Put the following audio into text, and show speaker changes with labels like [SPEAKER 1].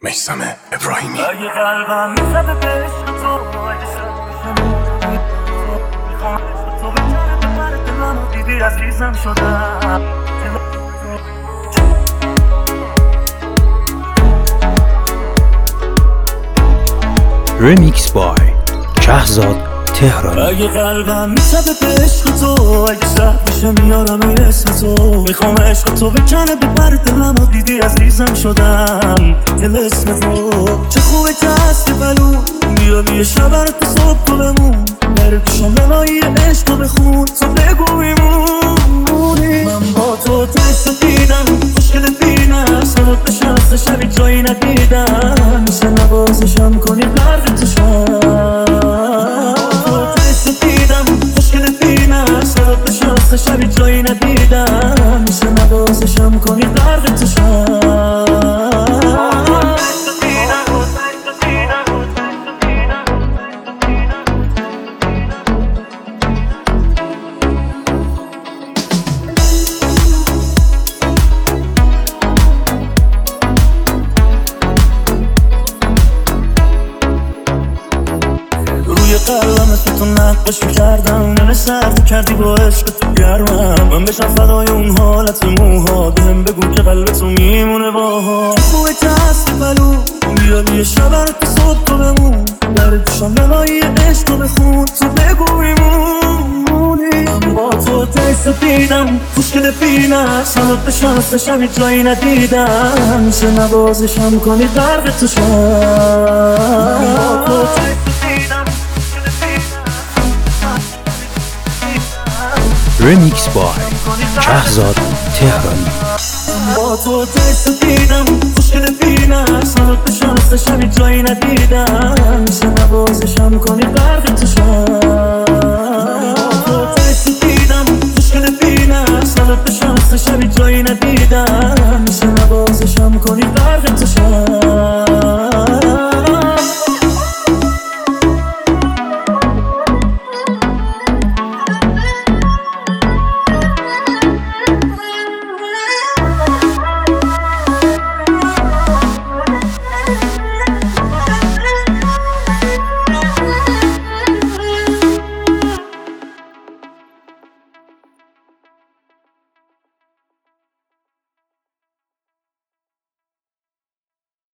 [SPEAKER 1] میثم ابراهیمی.
[SPEAKER 2] اگه قلبم میزده به عشق تو، اگه شد میخوام عشق تو بکنه به پر دلم، دیدی عزیزم شدم.
[SPEAKER 3] رمیکس بای شهزاد تهرانی.
[SPEAKER 2] اگه قلبم میزده به عشق تو، اگه سخت بشه میارم این اسم تو، میخوام عشق تو بکنه به پر دلم، دیدی عزیزم شدم. دل اسم تو چه خوبه که هستی بلو، بیا یه شب تو صبح تو بمون، بره پیشم بنایی عشق تو بخون، تو بگو میمونی. من با تو تشت دیدم خوشگل بینم، سرات بشم از شبی جایی ندیدم، میشه نوازشم کنی قرد تو شم. شبی جایی ندیدم، میشه نوازشم کنی درد تو شم. روی قلبم اسم تو نقاشی کردم، من سرد کردی با عشق تو گرمم، من بشم فدای اون حالت موها، بهم بگو که قلب تو میمونه باها. خوبه که هستی بلو، بیا یه شب تو صبح تو بمون، در پیشم بلایی عشق تو بخون، تو بگو میمونی. من با تو تشت دیدم خوشگل بینم، سلات بشم از شبی جایی ندیدم، میشه نوازشم کنی درد تو شم. من با تو
[SPEAKER 3] رمیکس بای شهزاد تهرانی.
[SPEAKER 2] با تو تشت دیدم خوشگل بینم، سلات بشم از شبی جایی ندیدم، میشه نوازشم کنی درد تو شم. با تو تشت دیدم خوشگل بینم، سلات بشم از شبی جایی ندیدم، میشه نوازشم کنی درد تو شم.